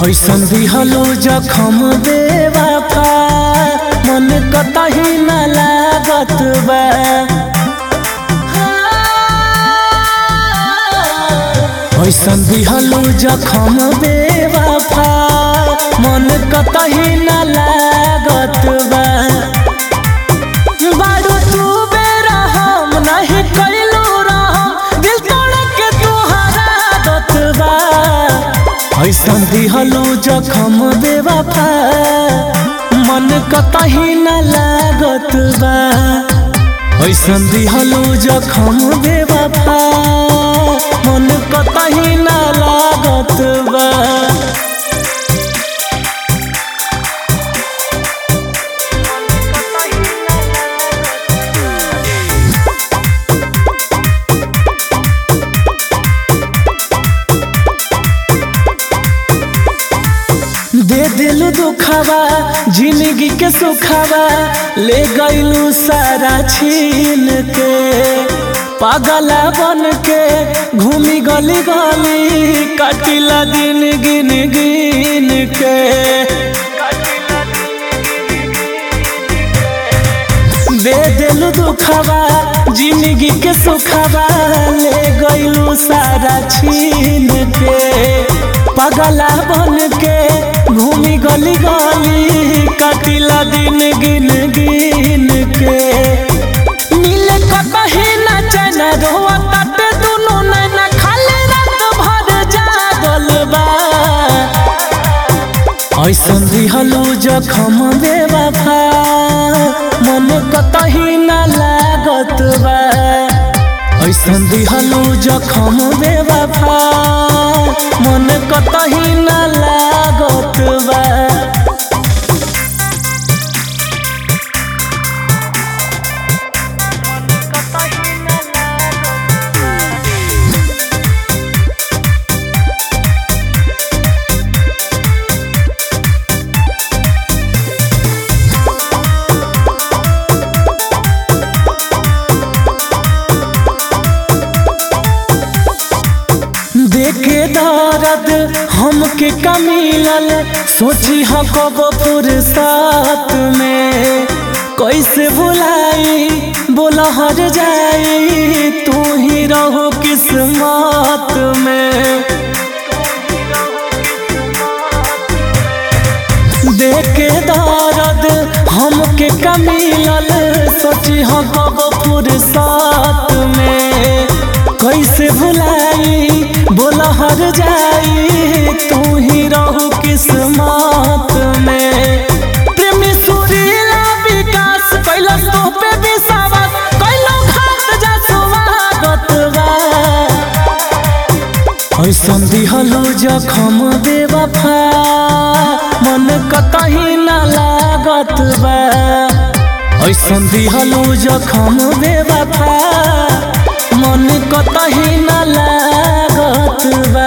ऐसन दिहलो जखम बेवफा मन कतही न लागत बा। ऐसन दिहलो जखम बेवफा मन कतही न लागत बा। बारू तू बेरा हम नहीं कैलू रहम दिल तोड़ के तुहरा दत बा। ऐसन दिहलो जखम बेवफा मन कतही न लागत बा। ऐसन दिहलो जखम बेवफा मन कतही न लागत बा। दे दिलू दुखावा जिंदगी के सुखावा ले गईलू सारा छीन के। पागला बन के घूमी गली गली काटिला दिन गिन गिन के। दे दिलू दुखावा जिंदगी के सुखावा ले गईलू सारा छीन के। पागला बन के घूमी गली गली काटिला दिन गिन गिन के। नीले कतही न चैन रोआ ताटे दुनू नैना खाली रात भर जागल बा। ऐसन दिहलो जखम बेवफा मन कतही न लागत बा। ऐसन दिहलो जखम बेवफा मन कतही न लागत बा। देखे दर्द हमके कमिलल सोची ह कब फुर्सत में। कैसे भुलाई बोला हर जाई तू ही रहो किस्मत में। देखे दर्द हमके कमिलल सोची ह कब फुर्सत में। कैसे भुलाई बोला हर जाई तू ही रहो किस्मत में। प्रेमी सुरीला विकास कैला तो पे विश्वास कैलो घाट जा स्वागत बा। ऐसन दिहलो जखम बेवफा मन कतही न लागत बा। ऐसन दिहलो जखम बेवफा मन कतही न लागत बा।